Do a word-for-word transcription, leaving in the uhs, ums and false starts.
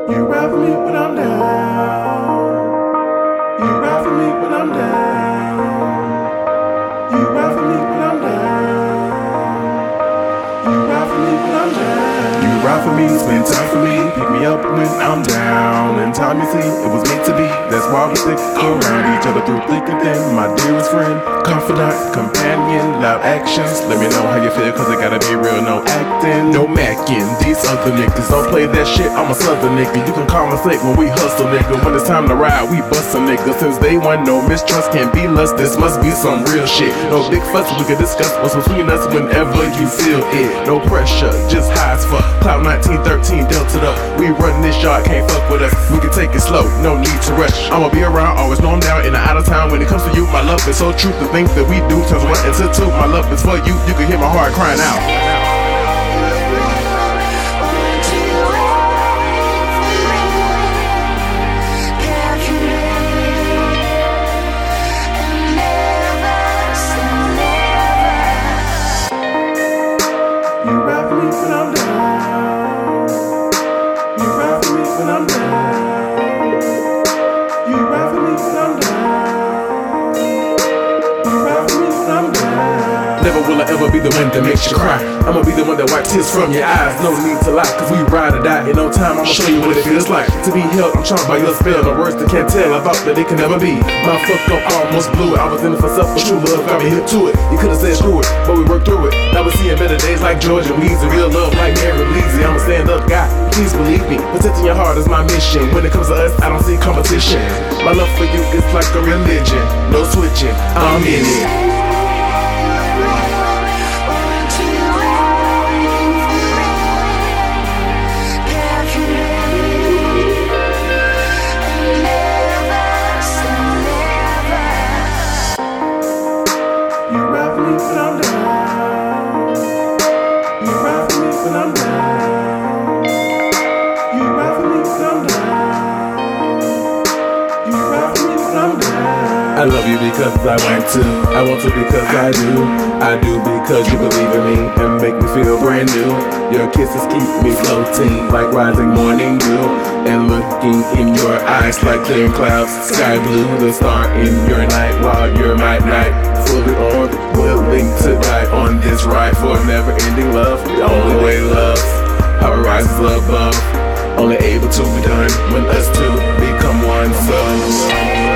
You ride for me when I'm down. You ride for me when I'm down. You ride for me when I'm down. You ride for me when I'm down. You ride for me, spend time for me, pick me up when I'm down. And time you see, it was meant to be. That's why we stick around each other through thick and thin. My dearest friend, confidant, companion, loud actions. Let me know how you feel, cause it gotta be real, no acting, no macking. These other niggas don't play that shit, I'm a southern nigga. You can call us late when we hustle, nigga. When it's time to ride, we bust a nigga. Since day one, no mistrust can be lust. This must be some real shit. No big fuss, we can discuss what's between us whenever you feel it. No pressure, just high as fuck. Cloud nineteen thirteen, delta up. We run this yard, can't fuck with us. We can take it slow, no need to rush. I'ma be around, always know I'm down in the out of town. When it comes to you, my love is so true. The things that we do turns one into two. My love is for you, you can hear my heart crying out. You ride for me when I'm down. You ride for me when I'm down. You ride for me when I'm down. You ride for me when I'm down. Never will I ever be the one that makes you cry. I'ma be the one that wipes tears from your eyes. No need to lie, cause we ride or die. In no time, I'ma show you what it feels like to be held. I'm charmed by your spell, no words that can't tell. I thought that it could never be. My fuck up almost blew it. I was in it for self, but true love got me hip to it. You could've said screw it, but we worked through it. Now we're seeing better days like Georgia Weezy. Real love like Mary Bleezy. I'm a stand up guy, please believe me. Protecting your heart is my mission. When it comes to us, I don't see competition. My love for you is like a religion. No switching, I'm in it. You ride for me when I'm down. You ride for me when I'm down. You ride for me when I'm down. You ride for me when I'm down. I love you because I want to. I want to because I do. I do because you believe in me and make me feel brand new. Your kisses keep me floating like rising morning dew. And looking in your eyes like clear clouds, sky blue. The star in your night while you're my night. Fully on, willing to die on this ride for never-ending love. The only way love, how it rises above. Only able to be done when us two become one. So